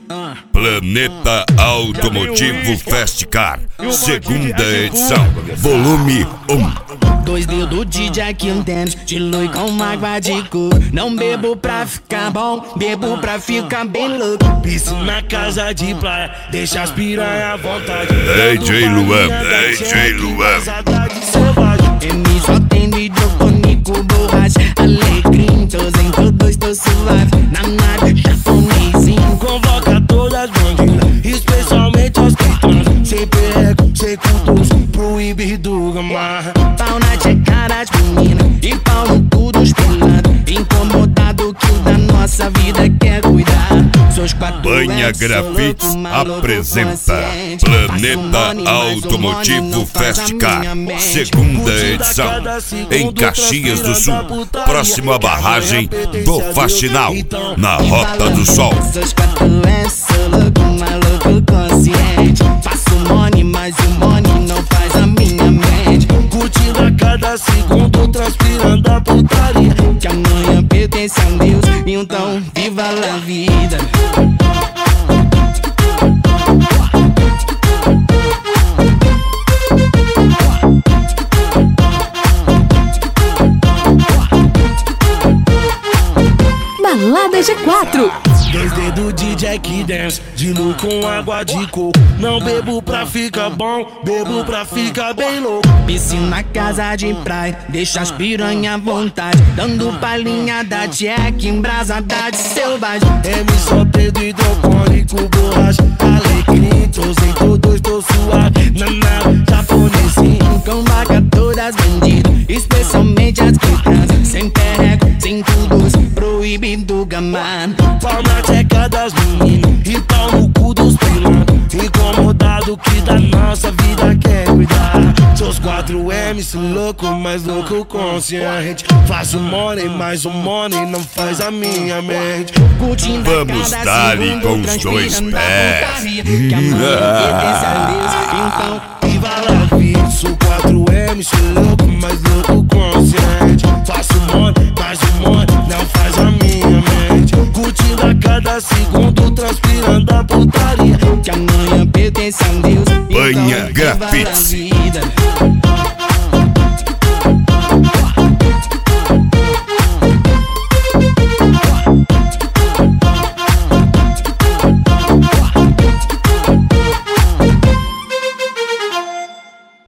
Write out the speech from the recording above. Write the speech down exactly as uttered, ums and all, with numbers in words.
Planeta Automotivo Festcar, segunda edição, volume um. Dois dedos de Jack and Daniels, de luz com água de coco. Não bebo pra ficar bom, bebo pra ficar bem louco. Piscina, casa de praia, deixa as piranha à vontade. D J Luan, D J Luan. M só tem hidropônico, borracha, alecrim. Tô em todos, tô suave, na nada, japonesinho. Convoca todas as bandidas, especialmente as que transam. Sem perreco, sem cultos, proibido gamar. Pau na tcheca das meninas e pau no cu dos pilantra. Incomodado que o da nossa vida quer cuidar. Banha Grafites apresenta Planeta Automotivo Festcar, segunda edição, em Caxias do Sul, próximo à barragem do Faxinal, na Rota do Sol. Seus quatro é sou louco, maluco consciente. Faço money, mas o money não faz a minha mente. Curtindo a cada segundo, transpirando a putaria. Que amanhã pertence a Deus, então viva a vida. Balada G quatro. Dois dedos de Jack Dance, de luz com água de coco. Não bebo pra ficar bom, bebo pra ficar bem louco. Piscina, casa de praia, deixa as piranha à vontade. Dando palhinha da Jack, embrasada de selvagem. M só dedo hidropônico, borracha, alecrim. Tô sem todos, tô suave, na nave, japonesinho. Convoca todas bandidas, especialmente as que transam. Sem perreco, sem tudo, proibido gamar. Pau na tcheca das meninas e pau no cu dos pilantras. Incomodado que da nossa vida quer cuidar. Seus quatro M's louco, mas louco consciente. Faço money, mas o money não faz a minha mente. Vamos dar-lhe com os dois pés. Que amanhã pertence a Deus, então viva a vida. Sou quatro M's louco, mas louco consciente. Faço money, mas o money não faz a minha mente. Curtindo a cada segundo, transpirando a putaria. Que amanhã pertence a Deus, Banha então viva a Grafites vida.